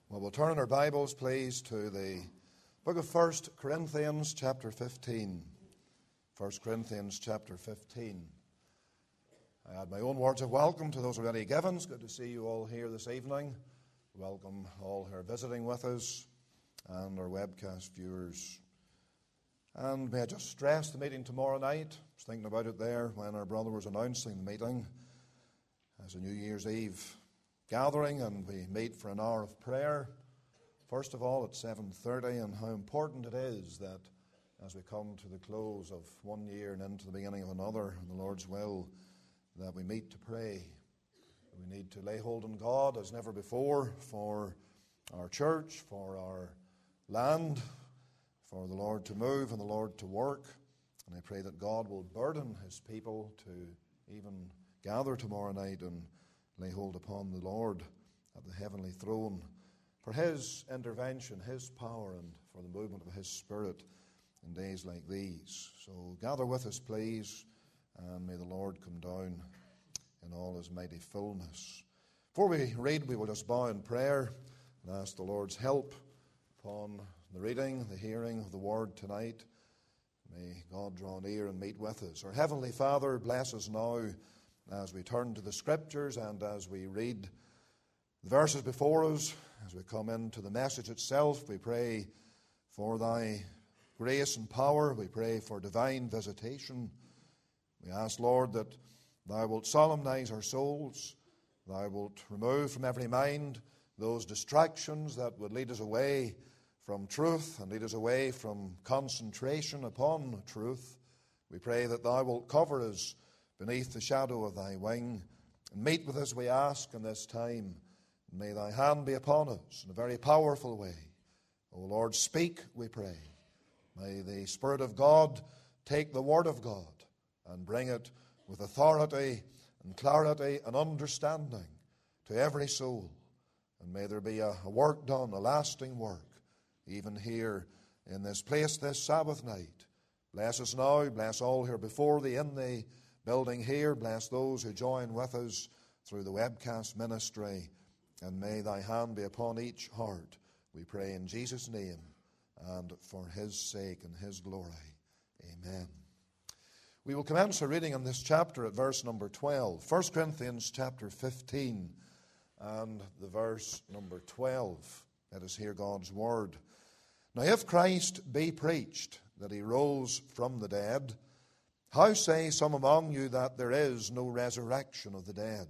Well, we'll turn in our Bibles, please, to the book of 1 Corinthians chapter 15. 1 Corinthians chapter 15. I add my own words of welcome to those already given. It's good to see you all here this evening. Welcome all who are visiting with us and our webcast viewers. And may I just stress the meeting tomorrow night. I was thinking about it there when our brother was announcing the meeting as a New Year's Eve gathering, and we meet for an hour of prayer, first of all at 7:30, and how important it is that as we come to the close of one year and into the beginning of another, in the Lord's will, that we meet to pray. We need to lay hold on God as never before for our church, for our land, for the Lord to move and the Lord to work. And I pray that God will burden His people to even gather tomorrow night and lay hold upon the Lord at the heavenly throne for His intervention, His power, and for the movement of His Spirit in days like these. So gather with us, please, and may the Lord come down in all His mighty fullness. Before we read, we will just bow in prayer and ask the Lord's help upon the reading, the hearing of the Word tonight. May God draw near and meet with us. Our Heavenly Father, bless us now as we turn to the Scriptures and as we read the verses before us, as we come into the message itself. We pray for Thy grace and power. We pray for divine visitation. We ask, Lord, that Thou wilt solemnize our souls. Thou wilt remove from every mind those distractions that would lead us away from truth and lead us away from concentration upon truth. We pray that Thou wilt cover us beneath the shadow of Thy wing, and meet with us, we ask, in this time. May Thy hand be upon us in a very powerful way. O Lord, speak, we pray. May the Spirit of God take the Word of God and bring it with authority and clarity and understanding to every soul. And may there be a work done, a lasting work, even here in this place this Sabbath night. Bless us now, bless all here before Thee in the building here. Bless those who join with us through the webcast ministry, and may Thy hand be upon each heart. We pray in Jesus' name and for His sake and His glory. Amen. We will commence our reading in this chapter at verse number 12. 1 Corinthians chapter 15 and the verse number 12. Let us hear God's word. Now if Christ be preached that He rose from the dead, how say some among you that there is no resurrection of the dead?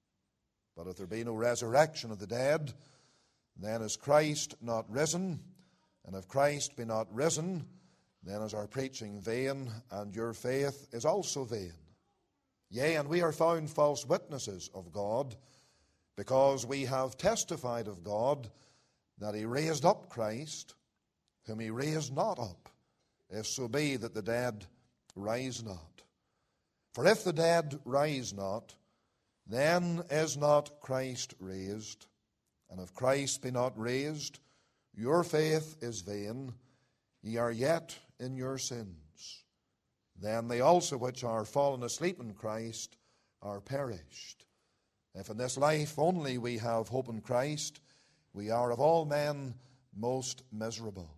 But if there be no resurrection of the dead, then is Christ not risen? And if Christ be not risen, then is our preaching vain, and your faith is also vain. Yea, and we are found false witnesses of God, because we have testified of God that He raised up Christ, whom He raised not up, if so be that the dead rise not. For if the dead rise not, then is not Christ raised. And if Christ be not raised, your faith is vain, ye are yet in your sins. Then they also which are fallen asleep in Christ are perished. If in this life only we have hope in Christ, we are of all men most miserable.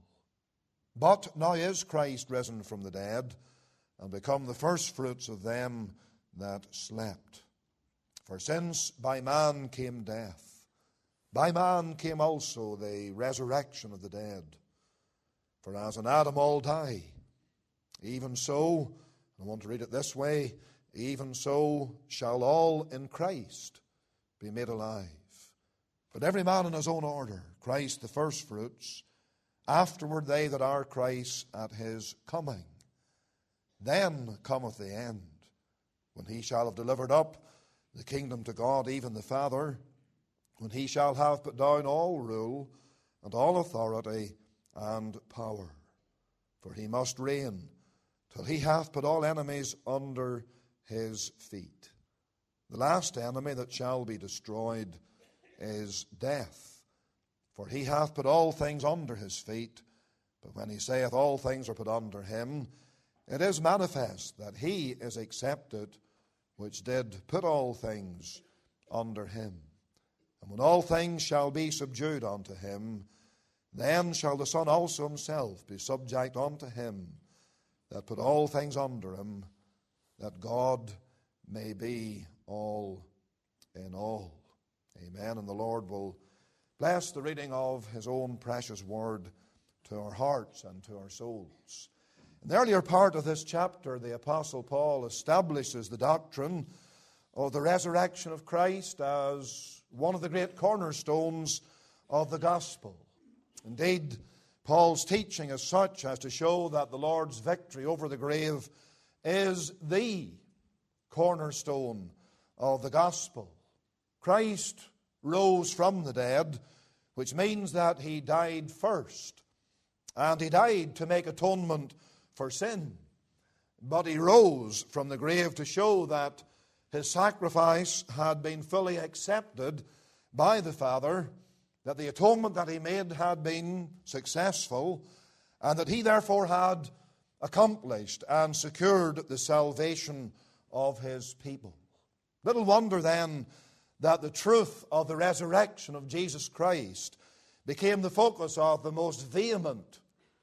But now is Christ risen from the dead, and become the firstfruits of them that slept. For since by man came death, by man came also the resurrection of the dead. For as in Adam all die, even so, I want to read it this way, even so shall all in Christ be made alive. But every man in his own order, Christ the firstfruits, afterward they that are Christ at His coming. Then cometh the end, when He shall have delivered up the kingdom to God, even the Father, when He shall have put down all rule and all authority and power. For He must reign till He hath put all enemies under His feet. The last enemy that shall be destroyed is death. For He hath put all things under His feet. But when He saith all things are put under Him, it is manifest that He is accepted, which did put all things under Him. And when all things shall be subdued unto him, then shall the Son also himself be subject unto him that put all things under him, that God may be all in all. Amen. And the Lord will bless the reading of his own precious word to our hearts and to our souls. In the earlier part of this chapter, the Apostle Paul establishes the doctrine of the resurrection of Christ as one of the great cornerstones of the gospel. Indeed, Paul's teaching is such as to show that the Lord's victory over the grave is the cornerstone of the gospel. Christ rose from the dead, which means that he died first. And he died to make atonement for sin. But he rose from the grave to show that his sacrifice had been fully accepted by the Father, that the atonement that he made had been successful, and that he therefore had accomplished and secured the salvation of his people. Little wonder then that the truth of the resurrection of Jesus Christ became the focus of the most vehement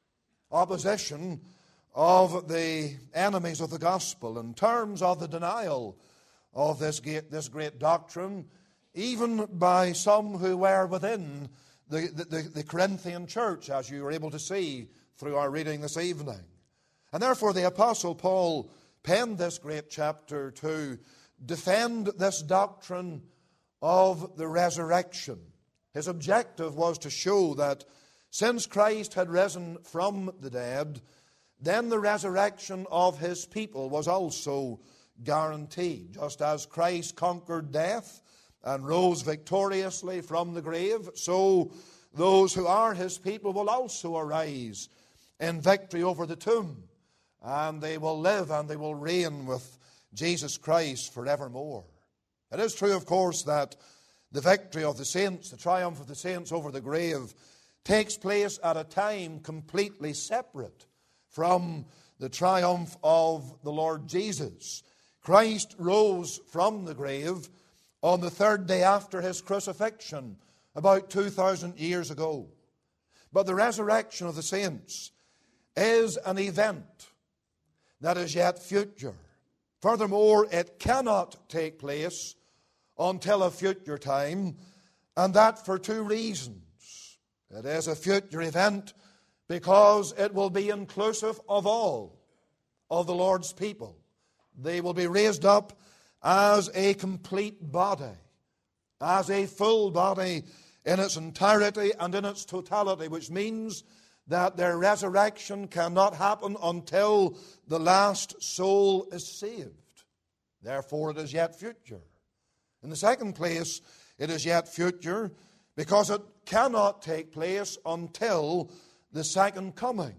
opposition of the enemies of the gospel in terms of the denial of this great doctrine, even by some who were within the Corinthian church, as you were able to see through our reading this evening. And therefore the Apostle Paul penned this great chapter to defend this doctrine of the resurrection. His objective was to show that since Christ had risen from the dead, then the resurrection of his people was also guaranteed. Just as Christ conquered death and rose victoriously from the grave, so those who are his people will also arise in victory over the tomb. And they will live and they will reign with Jesus Christ forevermore. It is true, of course, that the victory of the saints, the triumph of the saints over the grave, takes place at a time completely separate from the triumph of the Lord Jesus. Christ rose from the grave on the third day after his crucifixion, about 2,000 years ago. But the resurrection of the saints is an event that is yet future. Furthermore, it cannot take place until a future time, and that for two reasons. It is a future event because it will be inclusive of all of the Lord's people. They will be raised up as a complete body, as a full body in its entirety and in its totality, which means that their resurrection cannot happen until the last soul is saved. Therefore, it is yet future. In the second place, it is yet future because it cannot take place until the second coming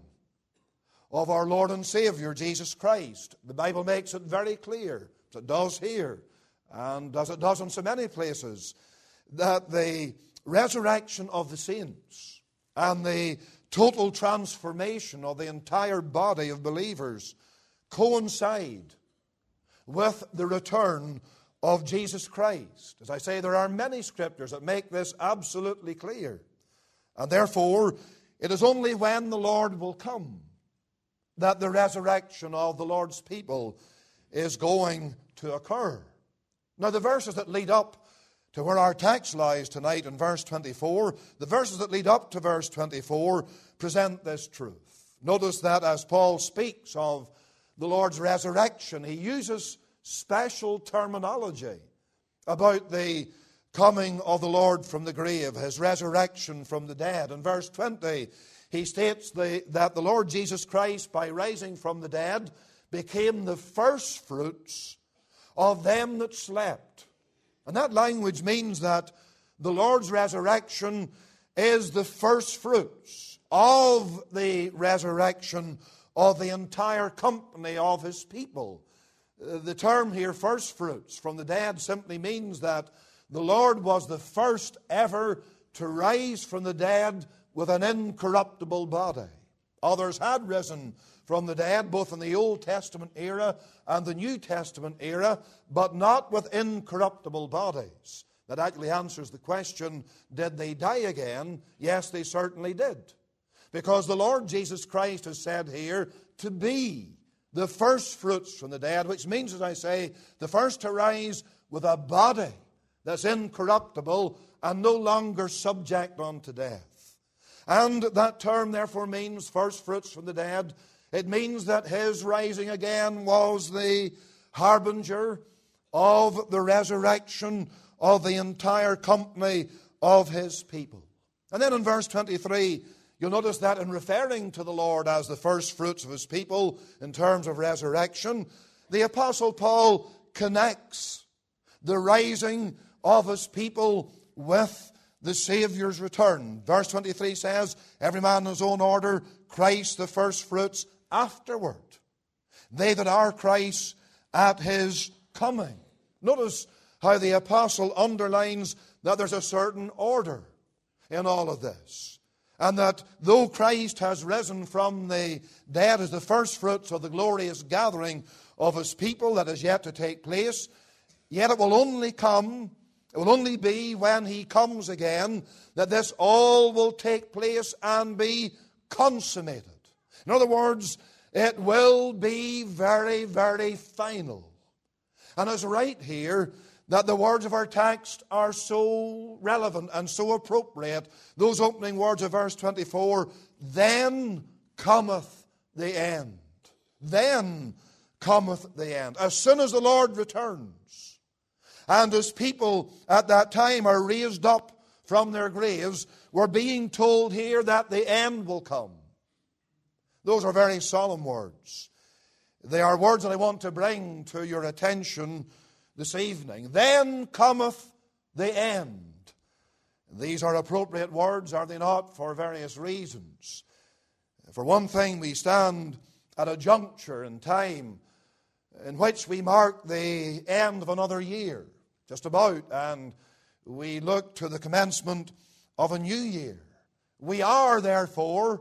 of our Lord and Savior, Jesus Christ. The Bible makes it very clear, as it does here, and as it does in so many places, that the resurrection of the saints and the total transformation of the entire body of believers coincide with the return of Jesus Christ. As I say, there are many scriptures that make this absolutely clear. And therefore, it is only when the Lord will come that the resurrection of the Lord's people is going to occur. Now, the verses that lead up to where our text lies tonight in verse 24, the verses that lead up to verse 24 present this truth. Notice that as Paul speaks of the Lord's resurrection, he uses special terminology about the coming of the Lord from the grave, his resurrection from the dead. In verse 20, he states that the Lord Jesus Christ, by rising from the dead, became the first fruits of them that slept. And that language means that the Lord's resurrection is the first fruits of the resurrection of the entire company of his people. The term here, first fruits from the dead, simply means that the Lord was the first ever to rise from the dead with an incorruptible body. Others had risen from the dead, both in the Old Testament era and the New Testament era, but not with incorruptible bodies. that actually answers the question, did they die again? Yes, they certainly did. Because the Lord Jesus Christ has said here to be the first fruits from the dead, which means, as I say, the first to rise with a body that's incorruptible and no longer subject unto death. And that term therefore means first fruits from the dead. It means that his rising again was the harbinger of the resurrection of the entire company of his people. And then in verse 23, you'll notice that in referring to the Lord as the first fruits of his people in terms of resurrection, the Apostle Paul connects the rising of his people with the Saviour's return. Verse 23 says, every man in his own order, Christ the first fruits afterward. They that are Christ at his coming. Notice how the apostle underlines that there's a certain order in all of this. And that though Christ has risen from the dead as the first fruits of the glorious gathering of his people that is yet to take place, yet it will only come, it will only be when he comes again that this all will take place and be consummated. In other words, it will be very, very final. And it's right here that the words of our text are so relevant and so appropriate. Those opening words of verse 24, then cometh the end. Then cometh the end. As soon as the Lord returns, and his people at that time are raised up from their graves, we're being told here that the end will come. Those are very solemn words. They are words that I want to bring to your attention this evening. Then cometh the end. These are appropriate words, are they not, for various reasons. For one thing, we stand at a juncture in time in which we mark the end of another year, just about, and we look to the commencement of a new year. We are, therefore,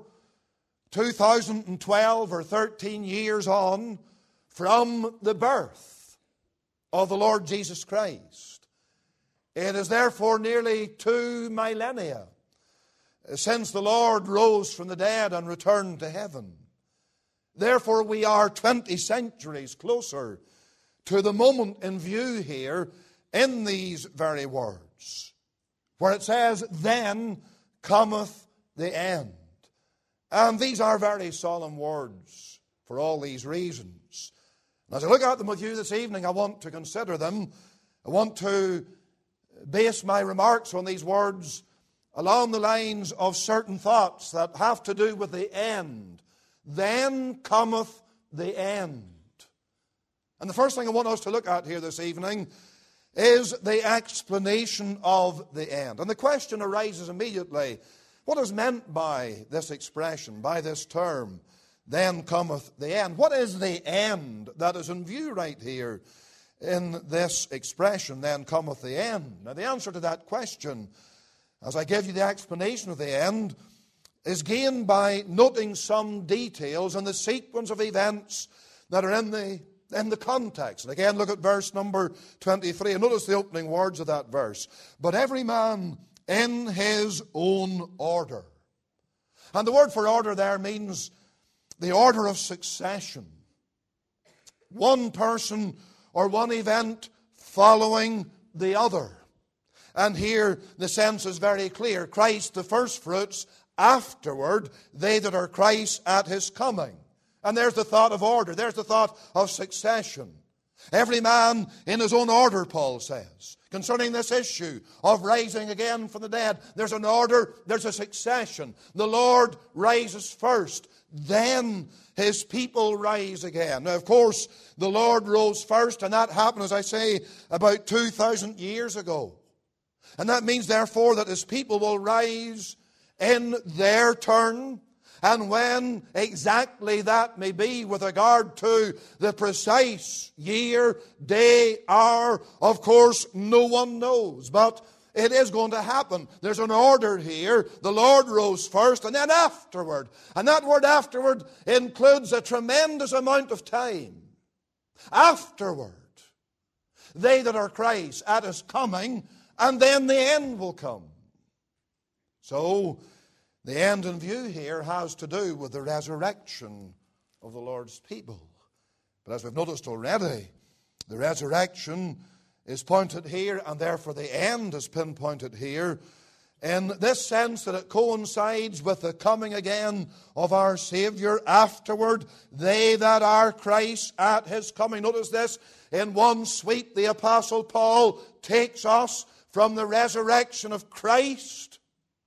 2012 or 13 years on from the birth of the Lord Jesus Christ. It is therefore nearly 2 millennia since the Lord rose from the dead and returned to heaven. Therefore we are 20 centuries closer to the moment in view here in these very words, where it says, then cometh the end. And these are very solemn words for all these reasons. And as I look at them with you this evening, I want to consider them. I want to base my remarks on these words along the lines of certain thoughts that have to do with the end. Then cometh the end. And the first thing I want us to look at here this evening is the explanation of the end. And the question arises immediately, what is meant by this expression, by this term, then cometh the end? What is the end that is in view right here in this expression, then cometh the end? Now the answer to that question, as I give you the explanation of the end, is gained by noting some details and the sequence of events that are in the context. And again, look at verse number 23 and notice the opening words of that verse. But every man in his own order. And the word for order there means the order of succession. One person or one event following the other. And here the sense is very clear. Christ the first fruits, afterward they that are Christ at his coming. And there's the thought of order. There's the thought of succession. Every man in his own order, Paul says. Concerning this issue of rising again from the dead, there's an order, there's a succession. The Lord rises first, then his people rise again. Now, of course, the Lord rose first, and that happened, as I say, about 2,000 years ago. And that means, therefore, that his people will rise in their turn. And when exactly that may be with regard to the precise year, day, hour, of course, no one knows. But it is going to happen. There's an order here. The Lord rose first and then afterward. And that word afterward includes a tremendous amount of time. Afterward, they that are Christ at his coming, and then the end will come. So, the end in view here has to do with the resurrection of the Lord's people. But as we've noticed already, the resurrection is pointed here, and therefore the end is pinpointed here, in this sense that it coincides with the coming again of our Savior. Afterward, they that are Christ at His coming. Notice this, in one sweep the Apostle Paul takes us from the resurrection of Christ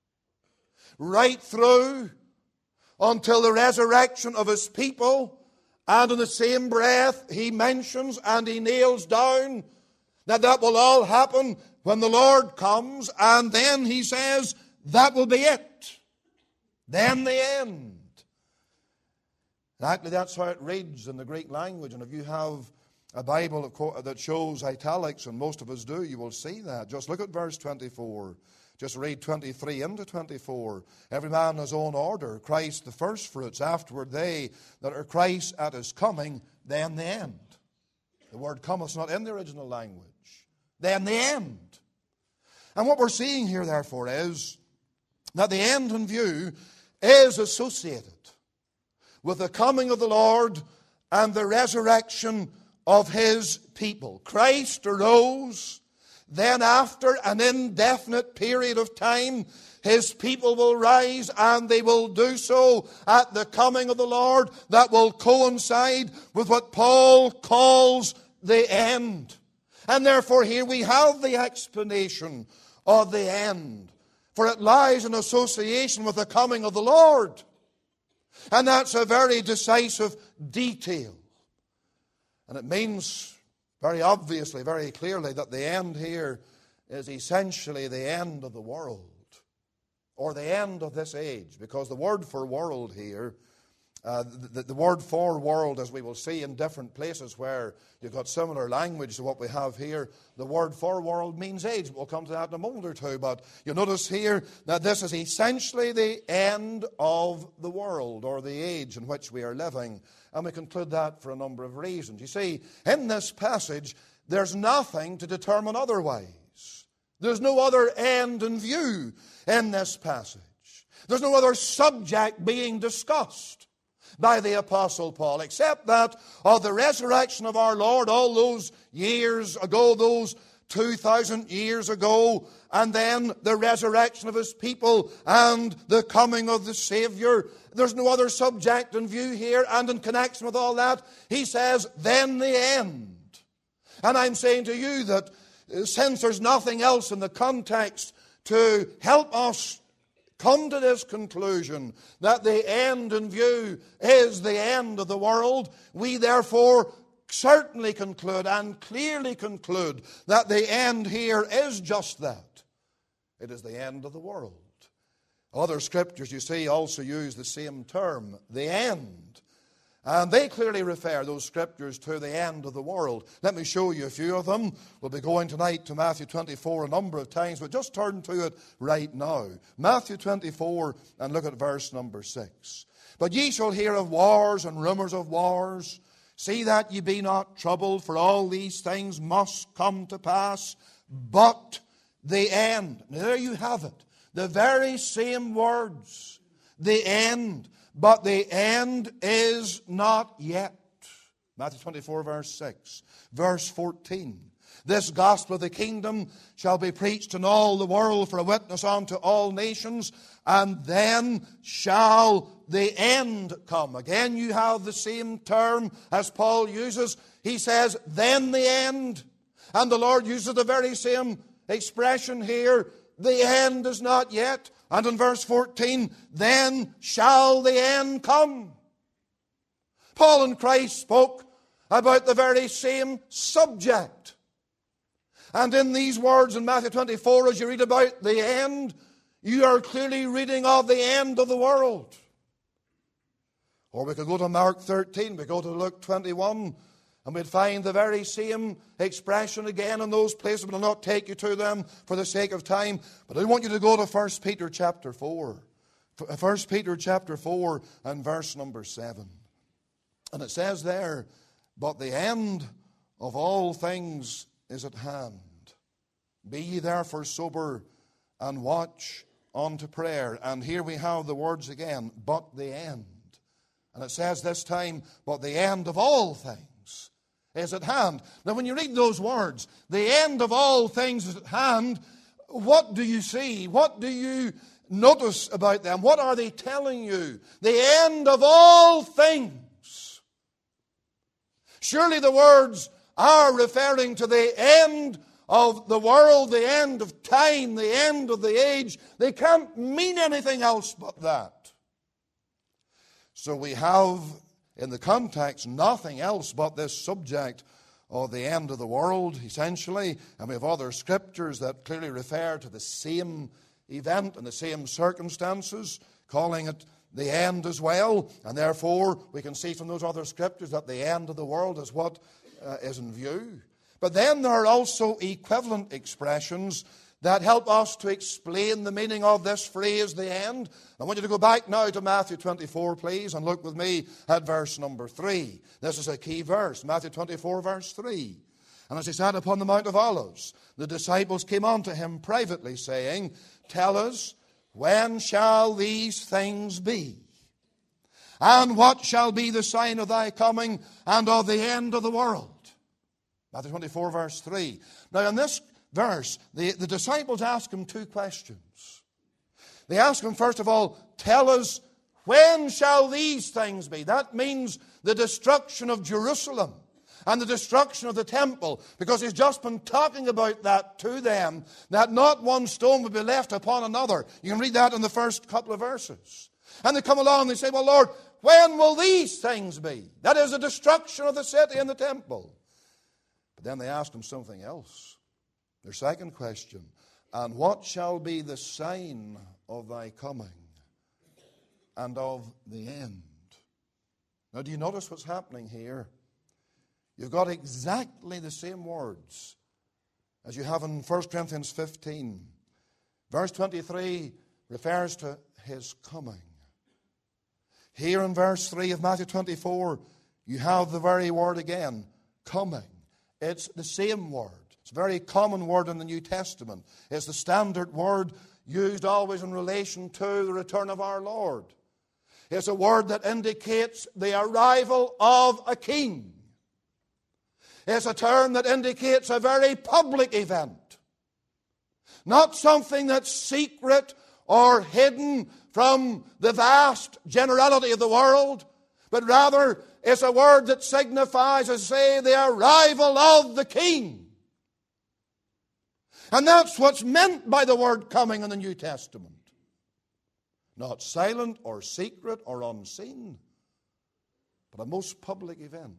right through until the resurrection of His people. And in the same breath he mentions and he nails down that will all happen when the Lord comes, and then he says that will be it. Then the end. And actually that's how it reads in the Greek language. And if you have a Bible that shows italics, and most of us do, you will see that. Just look at verse 24. Just read 23 into 24. Every man in his own order, Christ the firstfruits, afterward they that are Christ at His coming, then the end. The word come is not in the original language. Then the end. And what we're seeing here, therefore, is that the end in view is associated with the coming of the Lord and the resurrection of His people. Christ arose, then after an indefinite period of time, His people will rise, and they will do so at the coming of the Lord. That will coincide with what Paul calls the end. And therefore here we have the explanation of the end. For it lies in association with the coming of the Lord. And that's a very decisive detail. And it means very obviously, very clearly, that the end here is essentially the end of the world. Or the end of this age. Because the word for world here, the word for world, as we will see in different places where you've got similar language to what we have here, the word for world means age. We'll come to that in a moment or two. But you notice here that this is essentially the end of the world, or the age in which we are living. And we conclude that for a number of reasons. You see, in this passage, there's nothing to determine otherwise. There's no other end in view in this passage. There's no other subject being discussed by the Apostle Paul, except that of the resurrection of our Lord all those years ago, those 2,000 years ago, and then the resurrection of His people and the coming of the Savior. There's no other subject in view here, and in connection with all that, he says, then the end. And I'm saying to you that since there's nothing else in the context to help us come to this conclusion that the end in view is the end of the world, we therefore certainly conclude and clearly conclude that the end here is just that. It is the end of the world. Other scriptures, you see, also use the same term, the end. And they clearly refer, those scriptures, to the end of the world. Let me show you a few of them. We'll be going tonight to Matthew 24 a number of times, but just turn to it right now. Matthew 24, and look at verse number 6. But ye shall hear of wars and rumors of wars. See that ye be not troubled, for all these things must come to pass. But the end. Now there you have it. The very same words. The end. But the end is not yet. Matthew 24, verse 6. Verse 14. This gospel of the kingdom shall be preached in all the world for a witness unto all nations, and then shall the end come. Again, you have the same term as Paul uses. He says, then the end. And the Lord uses the very same expression here. The end is not yet. And in verse 14, then shall the end come. Paul and Christ spoke about the very same subject. And in these words in Matthew 24, as you read about the end, you are clearly reading of the end of the world. Or we could go to Mark 13, we go to Luke 21, and we'd find the very same expression again in those places, but I'll not take you to them for the sake of time. But I want you to go to 1 Peter chapter 4. 1 Peter chapter 4 and verse number 7. And it says there, but the end of all things is at hand. Be ye therefore sober, and watch unto prayer. And here we have the words again, but the end. And it says this time, but the end of all things is at hand. Now when you read those words, the end of all things is at hand, what do you see? What do you notice about them? What are they telling you? The end of all things. Surely the words are referring to the end of the world, the end of time, the end of the age. They can't mean anything else but that. So we have in the context nothing else but this subject of the end of the world, essentially. And we have other scriptures that clearly refer to the same event and the same circumstances, calling it the end as well. And therefore, we can see from those other scriptures that the end of the world is what is in view. But then there are also equivalent expressions that help us to explain the meaning of this phrase, the end. I want you to go back now to Matthew 24, please, and look with me at verse number 3. This is a key verse, Matthew 24, verse 3. And as he sat upon the Mount of Olives, the disciples came unto him privately, saying, Tell us, when shall these things be? And what shall be the sign of thy coming and of the end of the world? Matthew 24, verse 3. Now in this verse, the disciples ask him two questions. They ask him, first of all, tell us, when shall these things be? That means the destruction of Jerusalem and the destruction of the temple, because he's just been talking about that to them, that not one stone would be left upon another. You can read that in the first couple of verses. And they come along and they say, well, Lord, when will these things be? That is the destruction of the city and the temple. But then they ask him something else. Their second question, and what shall be the sign of thy coming and of the end? Now, do you notice what's happening here? You've got exactly the same words as you have in 1 Corinthians 15. Verse 23 refers to his coming. Here in verse 3 of Matthew 24, you have the very word again, coming. It's the same word. It's a very common word in the New Testament. It's the standard word used always in relation to the return of our Lord. It's a word that indicates the arrival of a king. It's a term that indicates a very public event. Not something that's secret or hidden from the vast generality of the world, but rather it's a word that signifies, as I say, the arrival of the king. And that's what's meant by the word coming in the New Testament. Not silent or secret or unseen, but a most public event.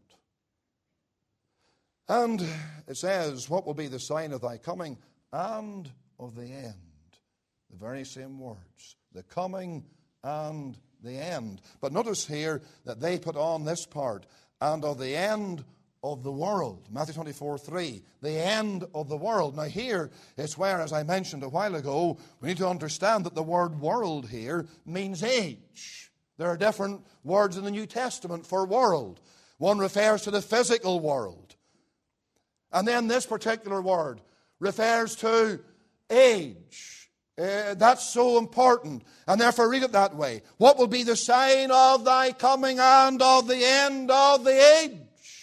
And it says, what will be the sign of thy coming and of the end? The very same words. The coming and the end. But notice here that they put on this part, and of the end of the world. Matthew 24:3, the end of the world. Now here is where, as I mentioned a while ago, we need to understand that the word world here means age. There are different words in the New Testament for world. One refers to the physical world. And then this particular word refers to age. That's so important. And therefore read it that way. What will be the sign of thy coming and of the end of the age?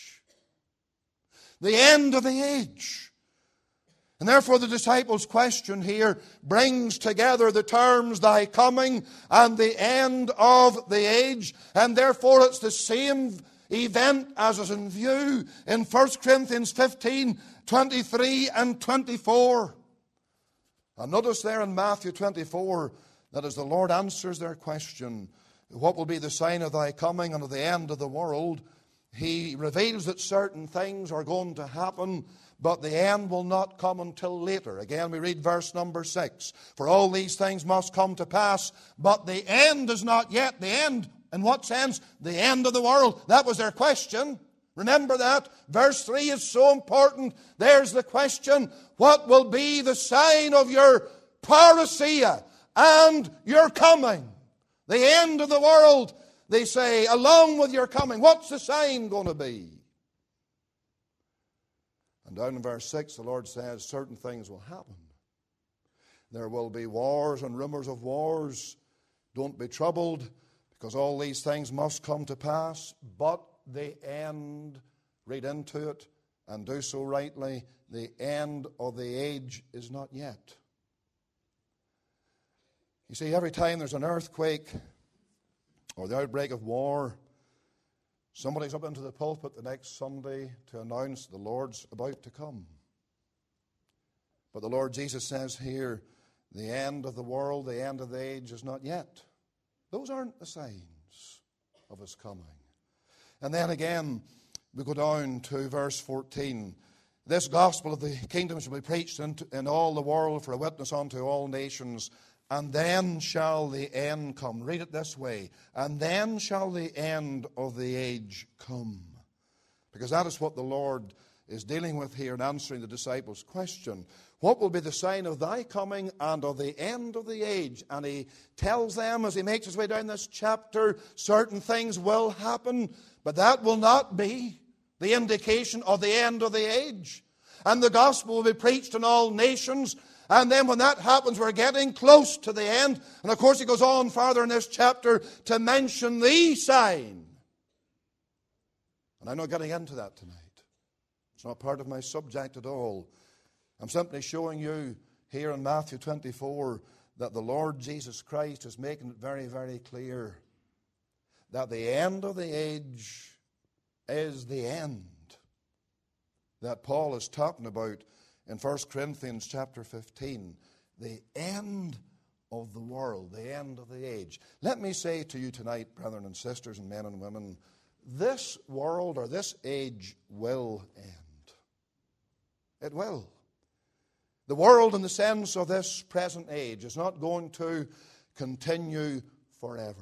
The end of the age. And therefore the disciples' question here brings together the terms thy coming and the end of the age. And therefore it's the same event as is in view in 1 Corinthians 15, 23 and 24. And notice there in Matthew 24 that as the Lord answers their question, what will be the sign of thy coming and of the end of the world? He reveals that certain things are going to happen, but the end will not come until later. Again, we read verse number 6. For all these things must come to pass, but the end is not yet. The end, in what sense? The end of the world. That was their question. Remember that. Verse 3 is so important. There's the question. What will be the sign of your parousia and your coming? The end of the world, they say, along with your coming. What's the sign going to be? And Down in verse 6, the Lord says certain things will happen. There will be wars and rumors of wars. Don't be troubled, because all these things must come to pass. But the end, read into it and do so rightly, the end of the age is not yet. You see, every time there's an earthquake or the outbreak of war, somebody's up into the pulpit the next Sunday to announce the Lord's about to come. But the Lord Jesus says here, the end of the world, the end of the age is not yet. Those aren't the signs of His coming. And then again, we go down to verse 14. This gospel of the kingdom shall be preached in all the world for a witness unto all nations, and then shall the end come. Read it this way. And then shall the end of the age come. Because that is what the Lord is dealing with here in answering the disciples' question. What will be the sign of thy coming and of the end of the age? And He tells them as He makes His way down this chapter, certain things will happen, but that will not be the indication of the end of the age. And the gospel will be preached in all nations. And then when that happens, we're getting close to the end. And of course, He goes on further in this chapter to mention the sign. And I'm not getting into that tonight. It's not part of my subject at all. I'm simply showing you here in Matthew 24 that the Lord Jesus Christ is making it very, very clear that the end of the age is the end that Paul is talking about in 1 Corinthians chapter 15. The end of the world, the end of the age. Let me say to you tonight, brethren and sisters and men and women, this world or this age will end. It will. The world in the sense of this present age is not going to continue forever.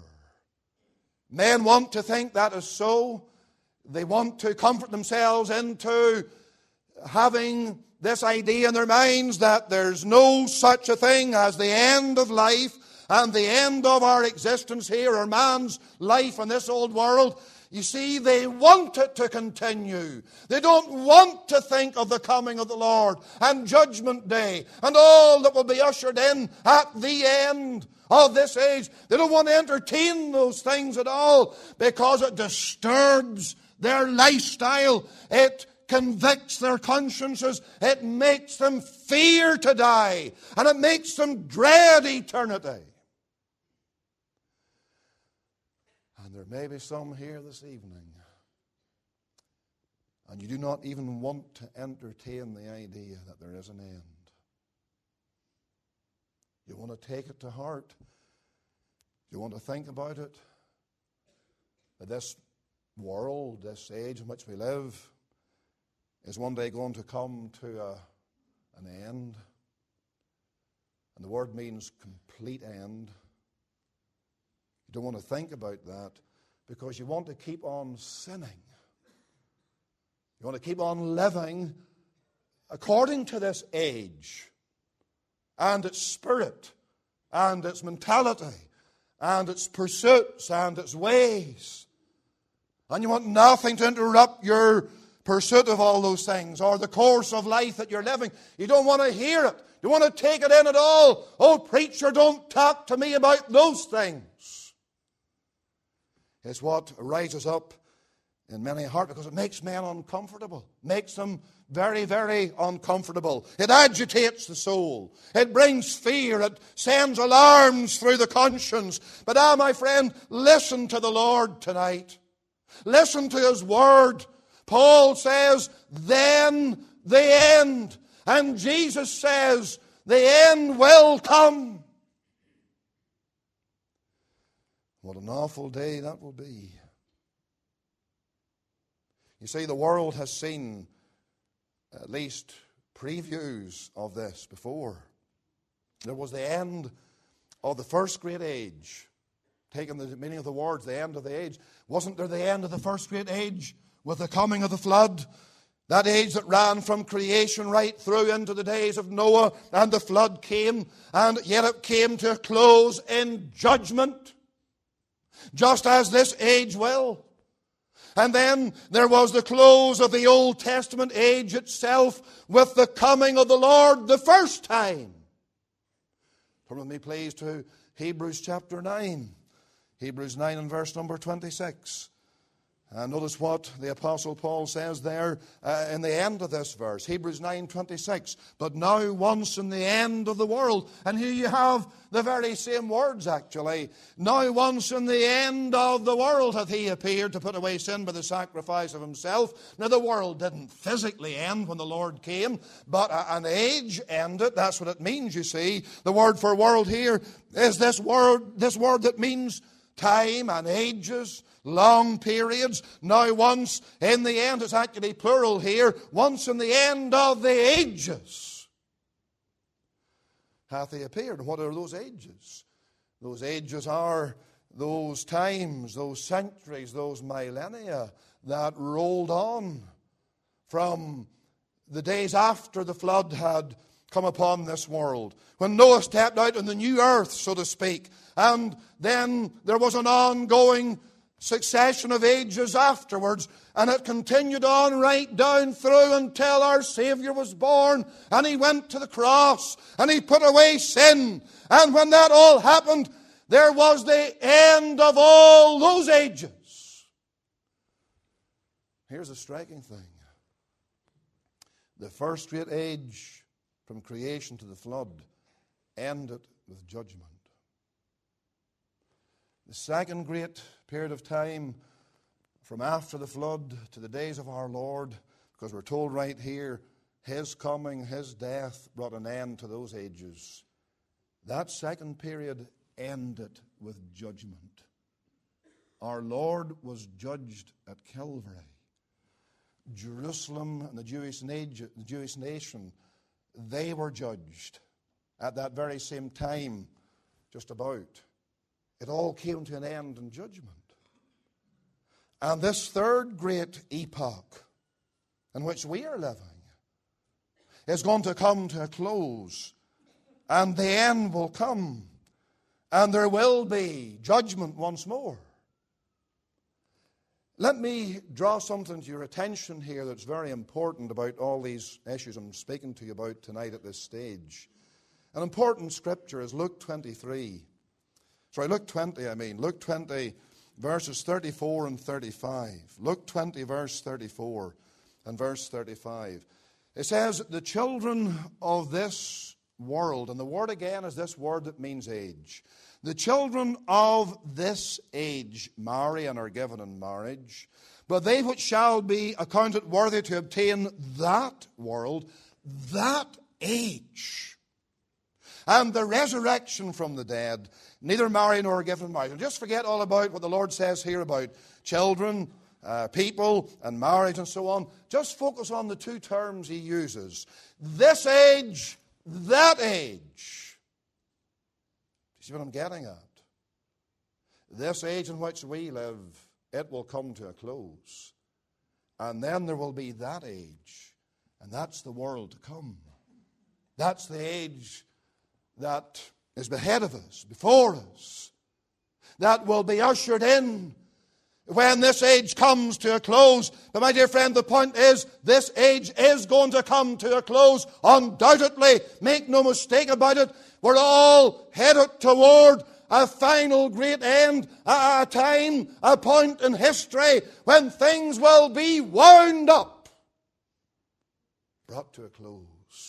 Men want to think that is so. They want to comfort themselves into having this idea in their minds that there's no such a thing as the end of life and the end of our existence here, or man's life in this old world. You see, they want it to continue. They don't want to think of the coming of the Lord and Judgment Day and all that will be ushered in at the end of this age. They don't want to entertain those things at all because it disturbs their lifestyle. It convicts their consciences. It makes them fear to die. And it makes them dread eternity. And there may be some here this evening, and you do not even want to entertain the idea that there is an end. You want to take it to heart. You want to think about it. That this world, this age in which we live, is one day going to come to an end. And the word means complete end. You don't want to think about that because you want to keep on sinning. You want to keep on living according to this age and its spirit and its mentality and its pursuits and its ways. And you want nothing to interrupt your pursuit of all those things or the course of life that you're living. You don't want to hear it. You want to take it in at all. Oh, preacher, don't talk to me about those things. It's what rises up in many a heart because it makes men uncomfortable. Makes them very, very uncomfortable. It agitates the soul. It brings fear. It sends alarms through the conscience. But my friend, listen to the Lord tonight. Listen to His word. Paul says, then the end. And Jesus says, the end will come. What an awful day that will be. You see, the world has seen at least previews of this before. There was the end of the first great age. Taking the meaning of the words, the end of the age. Wasn't there the end of the first great age with the coming of the flood? That age that ran from creation right through into the days of Noah, and the flood came, and yet it came to a close in judgment, just as this age will. And then there was the close of the Old Testament age itself with the coming of the Lord the first time. Turn with me, please, to Hebrews chapter 9. Hebrews 9 and verse number 26. And notice what the Apostle Paul says there in the end of this verse. Hebrews 9:26. But now once in the end of the world. And here you have the very same words actually. Now once in the end of the world hath he appeared to put away sin by the sacrifice of himself. Now the world didn't physically end when the Lord came. But an age ended. That's what it means, you see. The word for world here is this word that means time and ages. Long periods. Now once in the end, it's actually plural here, once in the end of the ages hath he appeared. And what are those ages? Those ages are those times, those centuries, those millennia that rolled on from the days after the flood had come upon this world. When Noah stepped out on the new earth, so to speak, and then there was an ongoing succession of ages afterwards, and it continued on right down through until our Savior was born, and he went to the cross, and he put away sin. And when that all happened, there was the end of all those ages. Here's a striking thing. The first great age from creation to the flood ended with judgment. The second great period of time from after the flood to the days of our Lord, because we're told right here, his coming, his death brought an end to those ages. That second period ended with judgment. Our Lord was judged at Calvary. Jerusalem and the Jewish nation, they were judged at that very same time, just about. It all came to an end in judgment. And this third great epoch in which we are living is going to come to a close. And the end will come. And there will be judgment once more. Let me draw something to your attention here that's very important about all these issues I'm speaking to you about tonight at this stage. An important scripture is Luke 20, verses 34 and 35. Luke 20, verse 34 and verse 35. It says, the children of this world, and the word again is this word that means age. The children of this age marry and are given in marriage, but they which shall be accounted worthy to obtain that world, that age, and the resurrection from the dead, neither marry nor are given in marriage. And just forget all about what the Lord says here about children, people, and marriage and so on. Just focus on the two terms he uses. This age, that age. Do you see what I'm getting at? This age in which we live, it will come to a close. And then there will be that age. And that's the world to come. That's the age that is ahead of us, before us, that will be ushered in when this age comes to a close. But my dear friend, the point is, this age is going to come to a close, undoubtedly. Make no mistake about it. We're all headed toward a final great end, a time, a point in history when things will be wound up, brought to a close.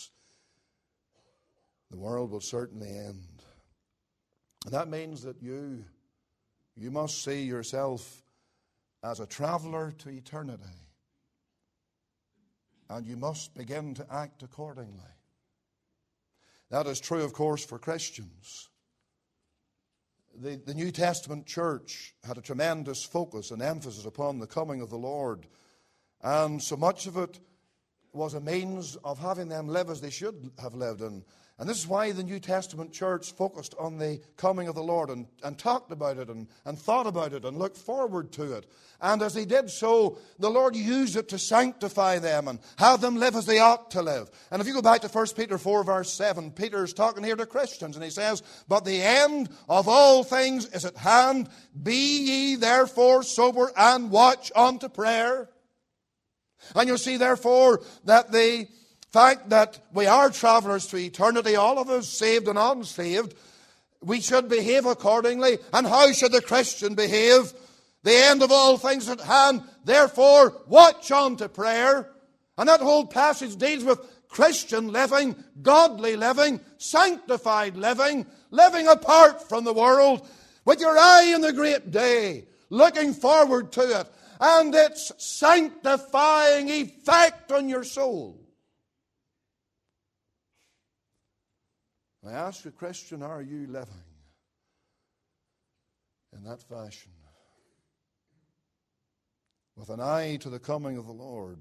The world will certainly end. And that means that you must see yourself as a traveler to eternity. And you must begin to act accordingly. That is true, of course, for Christians. The New Testament church had a tremendous focus and emphasis upon the coming of the Lord. And so much of it was a means of having them live as they should have lived. And this is why the New Testament church focused on the coming of the Lord and talked about it and thought about it and looked forward to it. And as they did so, the Lord used it to sanctify them and have them live as they ought to live. And if you go back to 1 Peter 4 verse 7, Peter's talking here to Christians and he says, "But the end of all things is at hand. Be ye therefore sober and watch unto prayer." And you'll see therefore that the fact that we are travelers to eternity, all of us, saved and unsaved, we should behave accordingly. And how should the Christian behave? The end of all things at hand, therefore watch unto prayer. And that whole passage deals with Christian living, godly living, sanctified living, living apart from the world, with your eye on the great day, looking forward to it, and its sanctifying effect on your soul. I ask you, Christian, are you living in that fashion? With an eye to the coming of the Lord?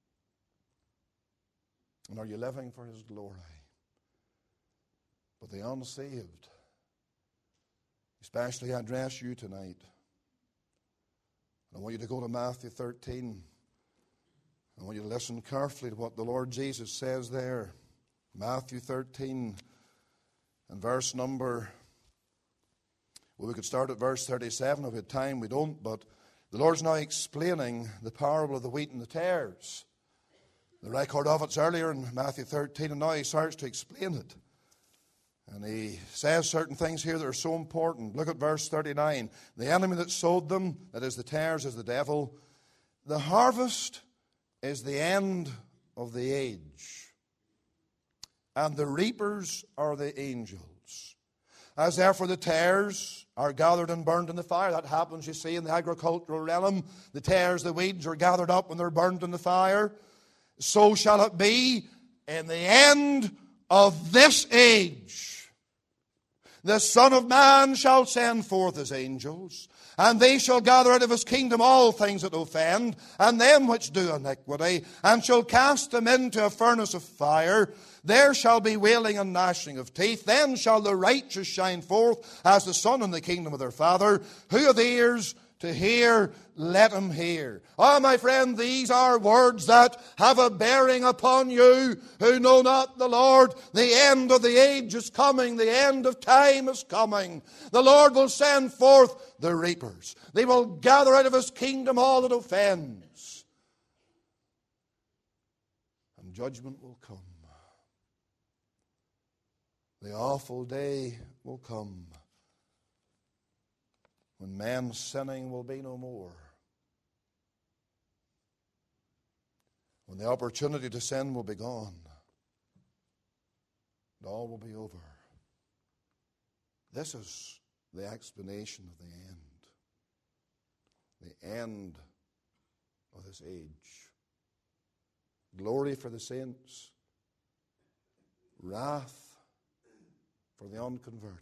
And are you living for His glory? But the unsaved, especially I address you tonight. I want you to go to Matthew 13. I want you to listen carefully to what the Lord Jesus says there. Matthew 13 and verse number, well, we could start at verse 37 if we had time. We don't, but the Lord's now explaining the parable of the wheat and the tares. The record of it's earlier in Matthew 13, and now He starts to explain it. And He says certain things here that are so important. Look at verse 39. The enemy that sowed them, that is the tares, is the devil. The harvest is the end of the age, and the reapers are the angels. As therefore the tares are gathered and burned in the fire. That happens, you see, in the agricultural realm. The tares, the weeds, are gathered up when they're burned in the fire. So shall it be in the end of this age. The Son of Man shall send forth His angels, and they shall gather out of His kingdom all things that offend, and them which do iniquity, and shall cast them into a furnace of fire. There shall be wailing and gnashing of teeth. Then shall the righteous shine forth as the sun in the kingdom of their Father. Who hath ears to hear, let him hear. Ah, my friend, these are words that have a bearing upon you who know not the Lord. The end of the age is coming. The end of time is coming. The Lord will send forth the reapers. They will gather out of His kingdom all that offends. And judgment will come. The awful day will come when man's sinning will be no more. When the opportunity to sin will be gone. And all will be over. This is the explanation of the end. The end of this age. Glory for the saints. Wrath for the unconverted.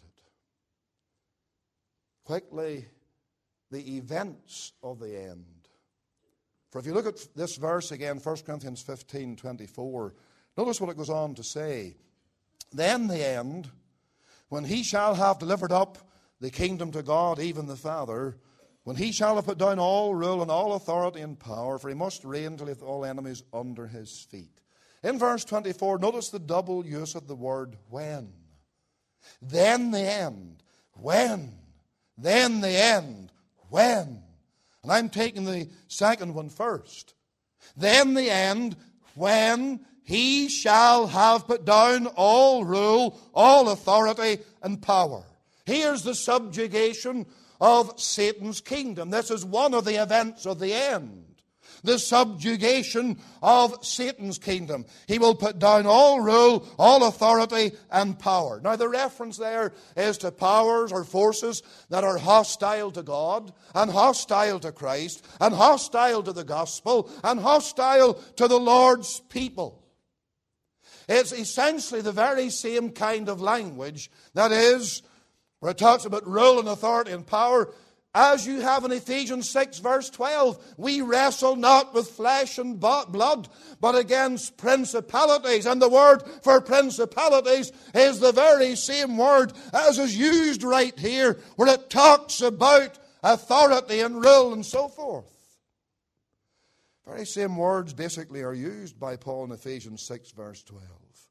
Quickly, the events of the end. For if you look at this verse again, 1 Corinthians 15:24, notice what it goes on to say. Then the end, when He shall have delivered up the kingdom to God, even the Father, when He shall have put down all rule and all authority and power, for He must reign till He hath all enemies under His feet. In verse 24, notice the double use of the word when. Then the end. When? Then the end. When? And I'm taking the second one first. Then the end, when He shall have put down all rule, all authority and power. Here's the subjugation of Satan's kingdom. This is one of the events of the end. The subjugation of Satan's kingdom. He will put down all rule, all authority and power. Now the reference there is to powers or forces that are hostile to God and hostile to Christ and hostile to the gospel and hostile to the Lord's people. It's essentially the very same kind of language, that is, where it talks about rule and authority and power. As you have in Ephesians 6 verse 12, we wrestle not with flesh and blood, but against principalities. And the word for principalities is the very same word as is used right here, where it talks about authority and rule and so forth. Very same words basically are used by Paul in Ephesians 6 verse 12.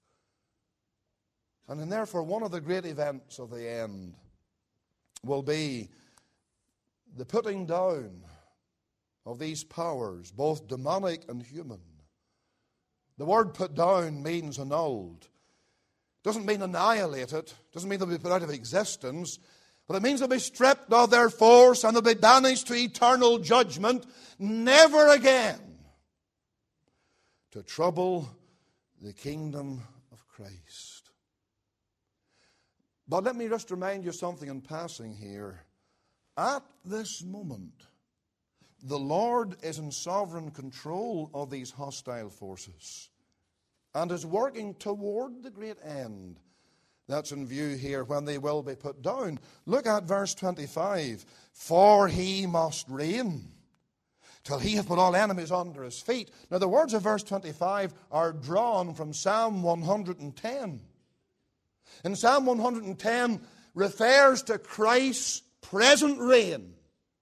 And therefore one of the great events of the end will be the putting down of these powers, both demonic and human. The word put down means annulled. It doesn't mean annihilated. It doesn't mean they'll be put out of existence. But it means they'll be stripped of their force and they'll be banished to eternal judgment, never again to trouble the kingdom of Christ. But let me just remind you something in passing here. At this moment, the Lord is in sovereign control of these hostile forces and is working toward the great end that's in view here when they will be put down. Look at verse 25. For he must reign till he hath put all enemies under his feet. Now the words of verse 25 are drawn from Psalm 110. And Psalm 110 refers to Christ's present reign.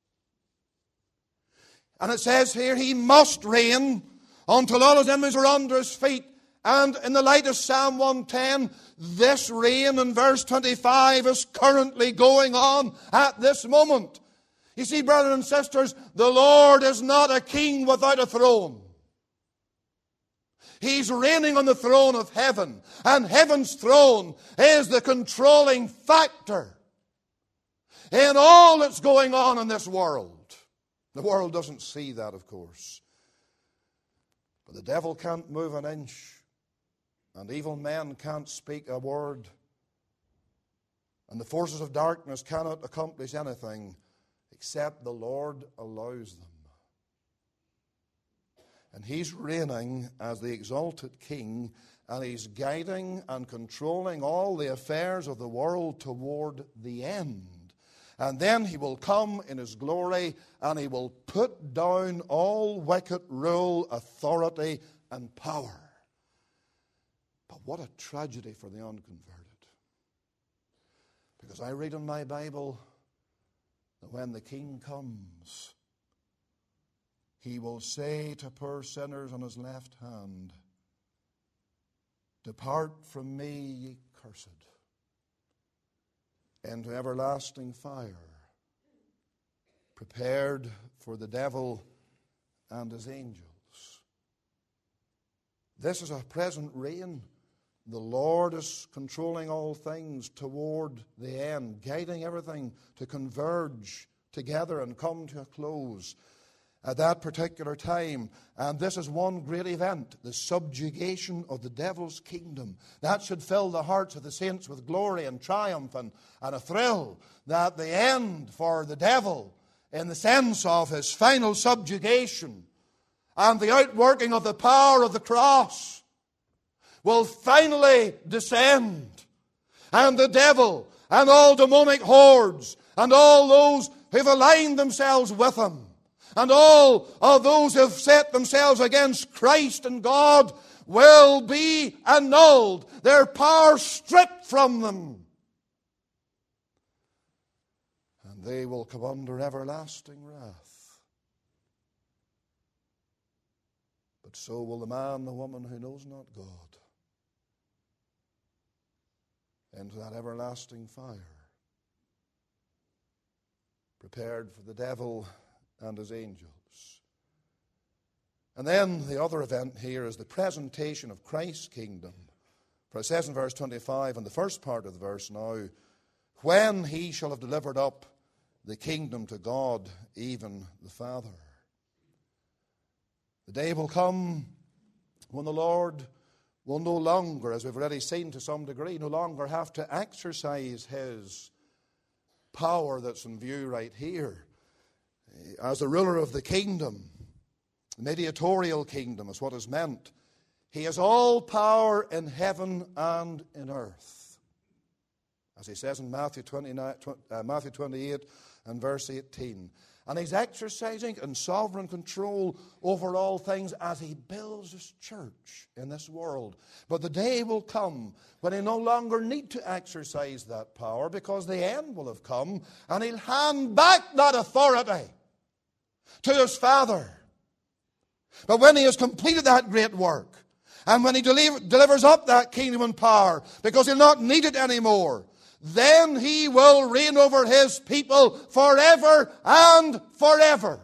And it says here, he must reign until all his enemies are under his feet. And in the light of Psalm 110, this reign in verse 25 is currently going on at this moment. You see, brothers and sisters, the Lord is not a king without a throne. He's reigning on the throne of heaven. And heaven's throne is the controlling factor in all that's going on in this world. The world doesn't see that, of course. But the devil can't move an inch. And evil men can't speak a word. And the forces of darkness cannot accomplish anything except the Lord allows them. And he's reigning as the exalted king, and he's guiding and controlling all the affairs of the world toward the end. And then he will come in his glory, and he will put down all wicked rule, authority, and power. But what a tragedy for the unconverted. Because I read in my Bible that when the king comes, he will say to poor sinners on his left hand, depart from me, ye cursed, into everlasting fire, prepared for the devil and his angels. This is a present reign. The Lord is controlling all things toward the end, guiding everything to converge together and come to a close at that particular time. And this is one great event, the subjugation of the devil's kingdom. That should fill the hearts of the saints with glory and triumph and a thrill, that the end for the devil, in the sense of his final subjugation and the outworking of the power of the cross, will finally descend. And the devil and all demonic hordes and all those who've aligned themselves with him and all of those who've set themselves against Christ and God will be annulled. Their power stripped from them. And they will come under everlasting wrath. But so will the man, the woman who knows not God, into that everlasting fire, prepared for the devil and his angels. And then the other event here is the presentation of Christ's kingdom. For it says in verse 25, in the first part of the verse now, when he shall have delivered up the kingdom to God, even the Father. The day will come when the Lord will no longer, as we've already seen to some degree, no longer have to exercise his power that's in view right here. As the ruler of the kingdom, the mediatorial kingdom is what is meant. He has all power in heaven and in earth. as he says in Matthew 28 and verse 18. And he's exercising in sovereign control over all things as he builds his church in this world. But the day will come when he no longer need to exercise that power, because the end will have come, and he'll hand back that authority to his Father. But when he has completed that great work, and when he delivers up that kingdom and power, because he'll not need it anymore, then he will reign over his people forever and forever.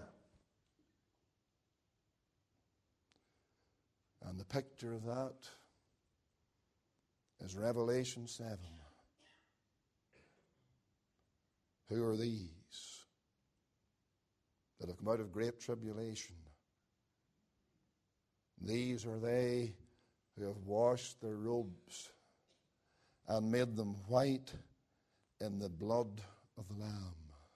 And the picture of that is Revelation 7. Who are these that have come out of great tribulation? These are they who have washed their robes and made them white in the blood of the Lamb.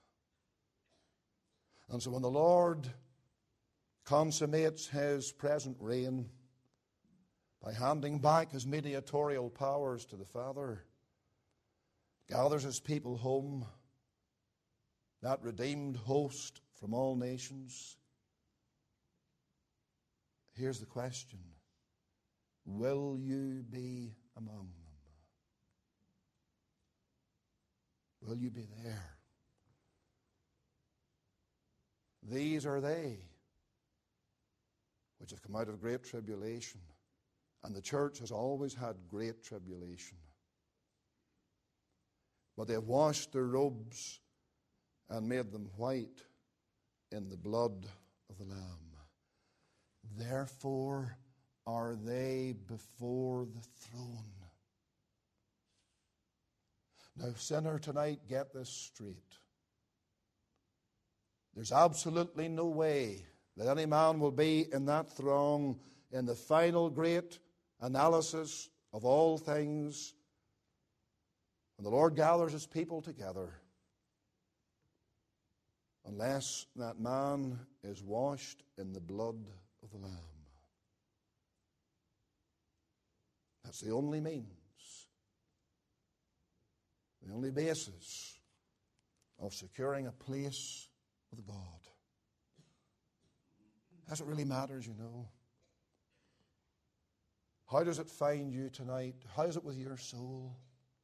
And so when the Lord consummates his present reign by handing back his mediatorial powers to the Father, gathers his people home, that redeemed host from all nations, here's the question: will you be among them? Will you be there? These are they which have come out of great tribulation. And the church has always had great tribulation. But they have washed their robes and made them white in the blood of the Lamb. Therefore are they before the throne. Now, sinner, tonight, get this straight. There's absolutely no way that any man will be in that throng in the final great analysis of all things when the Lord gathers his people together, unless that man is washed in the blood of the Lamb. That's the only means, the only basis of securing a place with God. That's what really matters, you know. How does it find you tonight? How is it with your soul?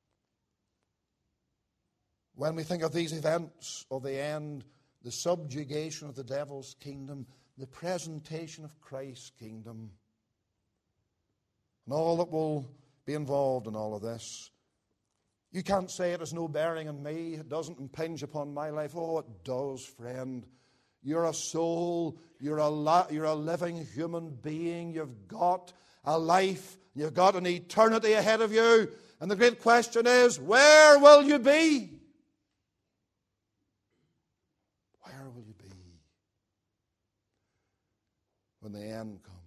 When we think of these events of the end, the subjugation of the devil's kingdom, the presentation of Christ's kingdom, and all that will be involved in all of this, you can't say it has no bearing on me, it doesn't impinge upon my life. Oh, it does, friend. You're a soul, you're a living human being, you've got a life, you've got an eternity ahead of you, and the great question is, where will you be? Where will you be when the end comes?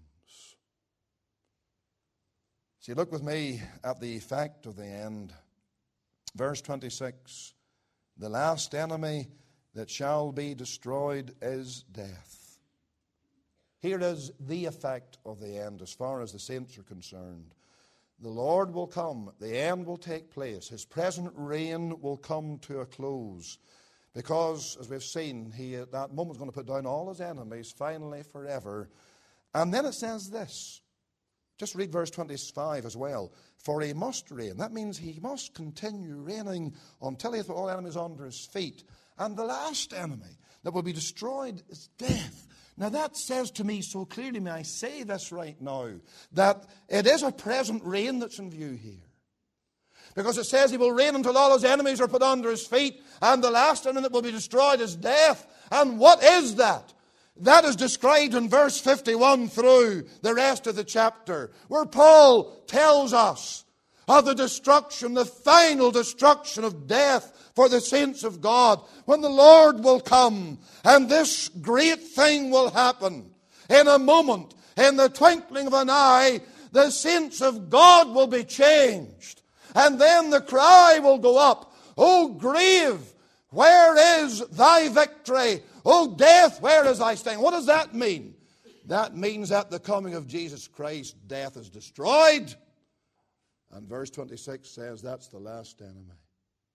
See, look with me at the effect of the end. Verse 26, the last enemy that shall be destroyed is death. Here is the effect of the end as far as the saints are concerned. The Lord will come, the end will take place, his present reign will come to a close, because, as we've seen, he at that moment is going to put down all his enemies, finally, forever. And then it says this. Just read verse 25 as well. For he must reign. That means he must continue reigning until he has put all enemies under his feet. And the last enemy that will be destroyed is death. Now that says to me so clearly, may I say this right now, that it is a present reign that's in view here. Because it says he will reign until all his enemies are put under his feet, and the last enemy that will be destroyed is death. And what is that? That is described in verse 51 through the rest of the chapter, where Paul tells us of the destruction, the final destruction of death for the saints of God, when the Lord will come, and this great thing will happen. In a moment, in the twinkling of an eye, the saints of God will be changed. And then the cry will go up, O grave, where is thy victory? O death, where is thy sting? What does that mean? That means at the coming of Jesus Christ, death is destroyed. And verse 26 says that's the last enemy.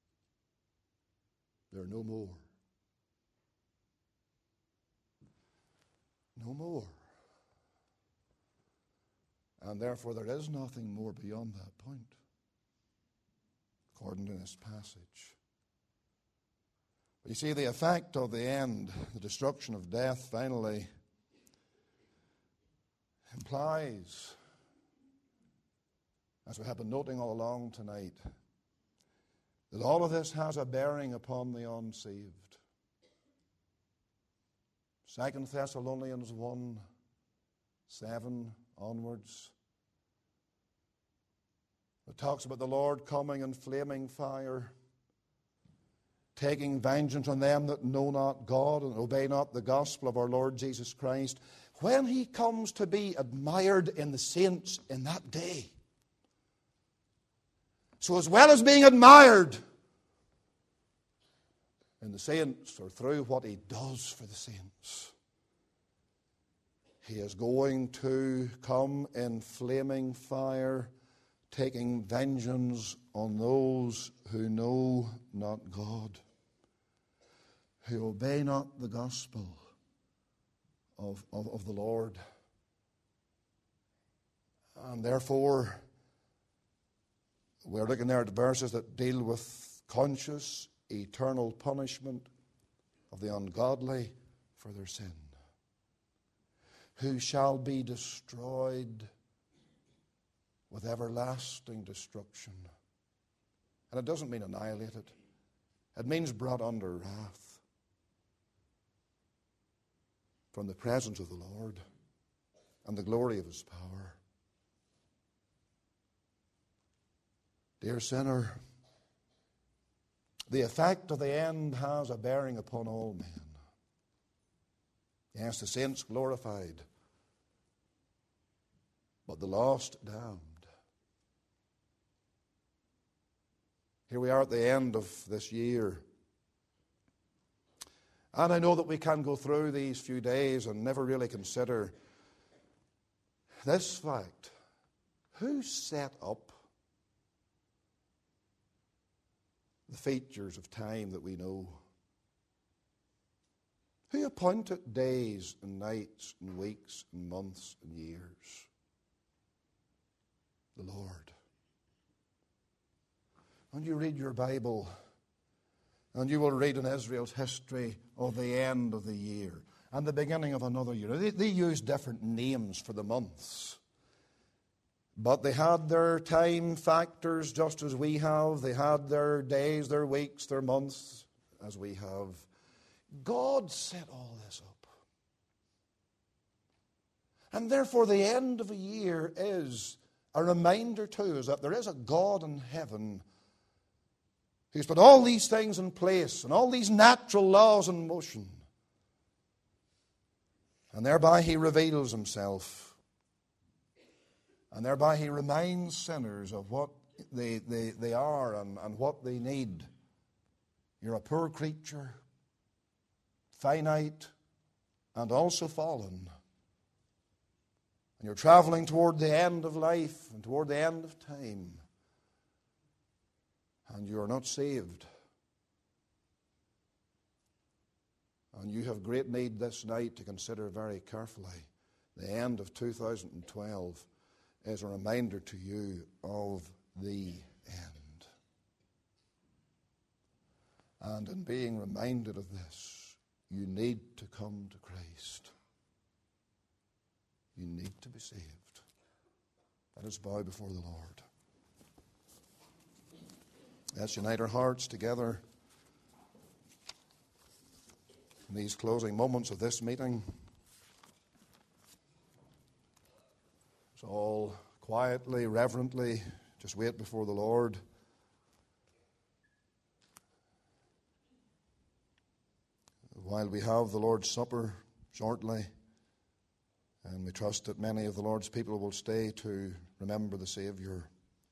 They're no more. No more. And therefore there is nothing more beyond that point, according to this passage. But you see, the effect of the end, the destruction of death, finally implies, as we have been noting all along tonight, that all of this has a bearing upon the unsaved. 2 Thessalonians 1:7 onwards. It talks about the Lord coming in flaming fire, taking vengeance on them that know not God and obey not the gospel of our Lord Jesus Christ, when he comes to be admired in the saints in that day. So as well as being admired in the saints, or through what he does for the saints, he is going to come in flaming fire, taking vengeance on those who know not God, who obey not the gospel of the Lord. And therefore, we're looking there at verses that deal with conscious, eternal punishment of the ungodly for their sin, who shall be destroyed with everlasting destruction. And it doesn't mean annihilated. It means brought under wrath from the presence of the Lord and the glory of his power. Dear sinner, the effect of the end has a bearing upon all men. Yes, the saints glorified, but the lost damned. Here we are at the end of this year. And I know that we can go through these few days and never really consider this fact. Who set up the features of time that we know? Who appointed days and nights and weeks and months and years? The Lord. When you read your Bible, and you will read in Israel's history of the end of the year and the beginning of another year. They use different names for the months, but they had their time factors just as we have. They had their days, their weeks, their months as we have. God set all this up. And therefore the end of a year is a reminder to us that there is a God in heaven who's put all these things in place and all these natural laws in motion. And thereby he reveals himself. And thereby he reminds sinners of what they are and what they need. You're a poor creature, finite, and also fallen. And you're traveling toward the end of life and toward the end of time. And you are not saved. And you have great need this night to consider very carefully. The end of 2012 is a reminder to you of the end. And in being reminded of this, you need to come to Christ. You need to be saved. Let us bow before the Lord. Let's unite our hearts together in these closing moments of this meeting. So all quietly, reverently, just wait before the Lord. While we have the Lord's Supper shortly, and we trust that many of the Lord's people will stay to remember the Savior.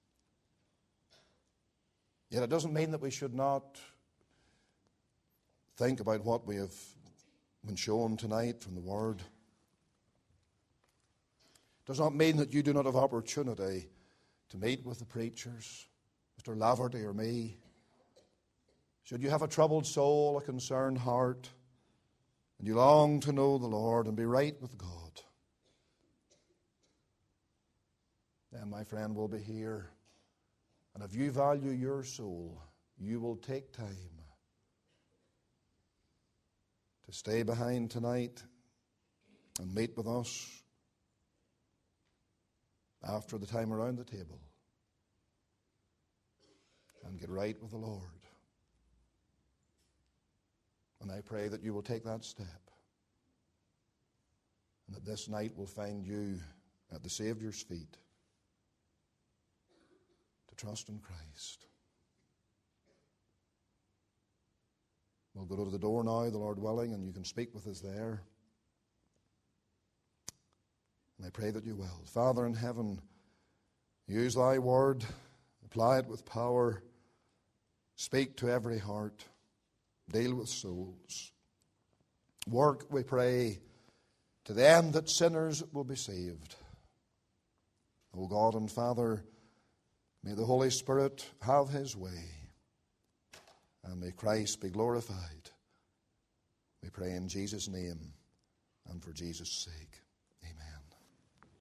Yet it doesn't mean that we should not think about what we have been shown tonight from the Word. It does not mean that you do not have opportunity to meet with the preachers, Mr. Laverty or me, Should you have a troubled soul, a concerned heart, and you long to know the Lord and be right with God, then, my friend, we'll be here. And if you value your soul, you will take time to stay behind tonight and meet with us after the time around the table and get right with the Lord. And I pray that you will take that step and that this night will find you at the Savior's feet to trust in Christ. We'll go to the door now, the Lord willing, and you can speak with us there. And I pray that you will. Father in heaven, use thy word, apply it with power, speak to every heart, deal with souls. Work, we pray, to the end that sinners will be saved. O God and Father, may the Holy Spirit have his way, and may Christ be glorified. We pray in Jesus' name and for Jesus' sake.